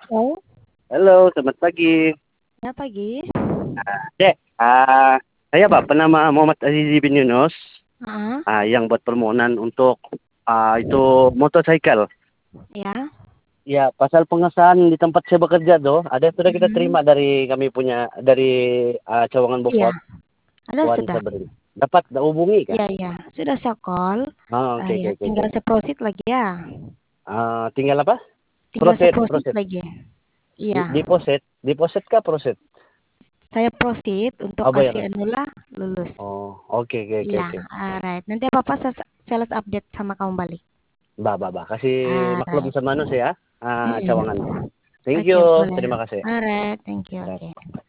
Halo, Halo, selamat pagi. ya pagi. Dek, saya Pak, penama Muhammad Azizi bin Yunus, Heeh, yang buat permohonan untuk itu motorcycle. ya. Ya, pasal pengesahan di tempat saya bekerja tuh, ada sudah kita Mhm. terima dari kami punya dari Cawangan Iya, Bokor, ada Wan sudah. Sabrin. Dapat hubungi kah? Iya, iya, sudah saya call. Oke, Ya, oke, oke, tinggal oke. seprosit lagi ya. Tinggal apa? Tinggal Proset, seprosit proset. lagi. Iya, Deposit, deposit kah proset? saya prosit untuk Oh, kasih bayar. anula lulus. Oh, oke, oke, oke, Iya, oke. alright. Nanti apa-apa sales update sama kamu balik. Bah. Kasih maklum Alright. sama ya, Cawangan. Mm-mm. Thank Oke, you. boleh. Terima kasih. Alright, thank you. Alright. Oke.